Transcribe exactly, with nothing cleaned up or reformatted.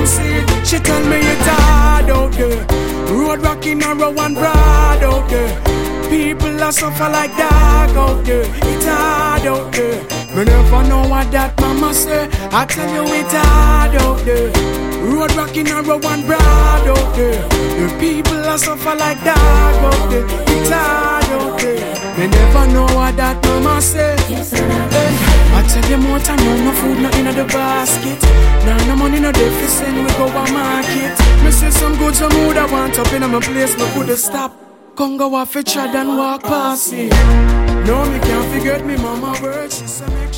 come see it. She tell me it's hard out there. Road rocking and row and broad out there. People are suffer like dog out there. It's hard out there. Me never know what that mama say. I tell you it's hard out there. Road rocking and row and broad out there. The people are suffer like dog out there. It's hard out there. Me never know what that mama say. I tell you more time, no, no food, no in the basket. Now no money, no deficit, we go a market. Me say some goods, some mood I want up in my place, me could stop. Come go off a chat and walk past it. No, me can't forget me mama words. She say make